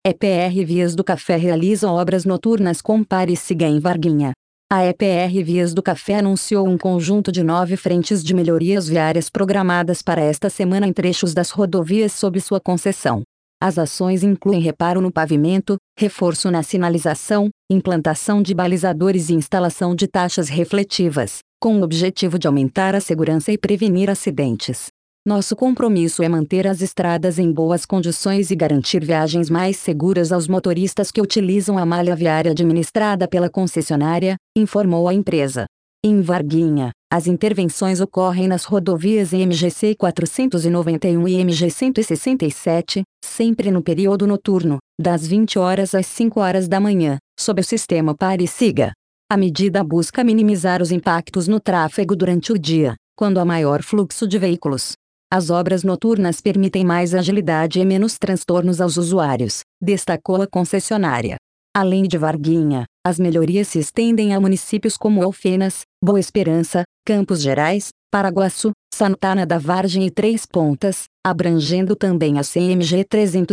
EPR Vias do Café realiza obras noturnas com pare e siga em Varginha. A EPR Vias do Café anunciou um conjunto de 9 frentes de melhorias viárias programadas para esta semana em trechos das rodovias sob sua concessão. As ações incluem reparo no pavimento, reforço na sinalização, implantação de balizadores e instalação de taxas refletivas, com o objetivo de aumentar a segurança e prevenir acidentes. Nosso compromisso é manter as estradas em boas condições e garantir viagens mais seguras aos motoristas que utilizam a malha viária administrada pela concessionária, informou a empresa. Em Varginha, as intervenções ocorrem nas rodovias MGC 491 e MG 167, sempre no período noturno, das 20 horas às 5 horas da manhã, sob o sistema pare e siga. A medida busca minimizar os impactos no tráfego durante o dia, quando há maior fluxo de veículos. As obras noturnas permitem mais agilidade e menos transtornos aos usuários, destacou a concessionária. Além de Varginha, as melhorias se estendem a municípios como Alfenas, Boa Esperança, Campos Gerais, Paraguaçu, Santana da Vargem e Três Pontas, abrangendo também a CMG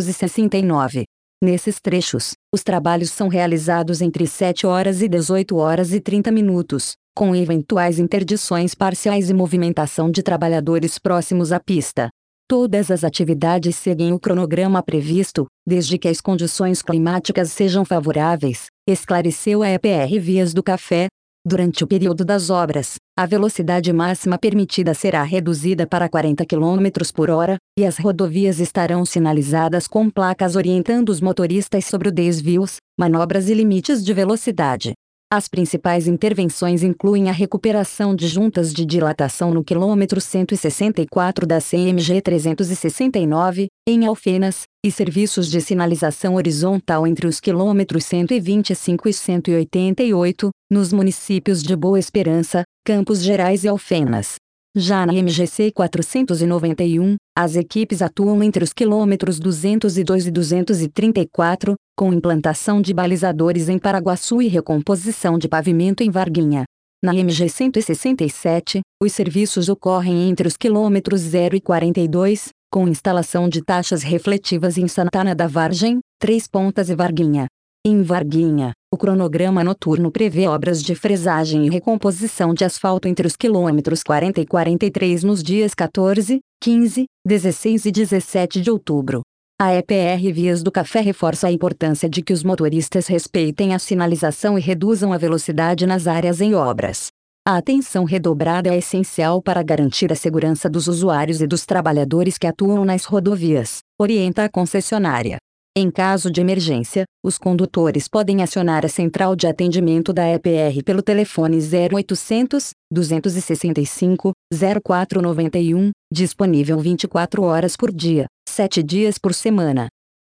369. Nesses trechos, os trabalhos são realizados entre 7 horas e 18 horas e 30 minutos, com eventuais interdições parciais e movimentação de trabalhadores próximos à pista. Todas as atividades seguem o cronograma previsto, desde que as condições climáticas sejam favoráveis, esclareceu a EPR Vias do Café. Durante o período das obras, a velocidade máxima permitida será reduzida para 40 km por hora, e as rodovias estarão sinalizadas com placas orientando os motoristas sobre os desvios, manobras e limites de velocidade. As principais intervenções incluem a recuperação de juntas de dilatação no quilômetro 164 da CMG 369, em Alfenas, e serviços de sinalização horizontal entre os quilômetros 125 e 188, nos municípios de Boa Esperança, Campos Gerais e Alfenas. Já na MGC 491, as equipes atuam entre os quilômetros 202 e 234, com implantação de balizadores em Paraguaçu e recomposição de pavimento em Varginha. Na MG 167, os serviços ocorrem entre os quilômetros 0 e 42, com instalação de taxas refletivas em Santana da Vargem, Três Pontas e Varginha. Em Varginha, o cronograma noturno prevê obras de fresagem e recomposição de asfalto entre os quilômetros 40 e 43 nos dias 14, 15, 16 e 17 de outubro. A EPR Vias do Café reforça a importância de que os motoristas respeitem a sinalização e reduzam a velocidade nas áreas em obras. A atenção redobrada é essencial para garantir a segurança dos usuários e dos trabalhadores que atuam nas rodovias, orienta a concessionária. Em caso de emergência, os condutores podem acionar a central de atendimento da EPR pelo telefone 0800 265 0491, disponível 24 horas por dia, 7 dias por semana.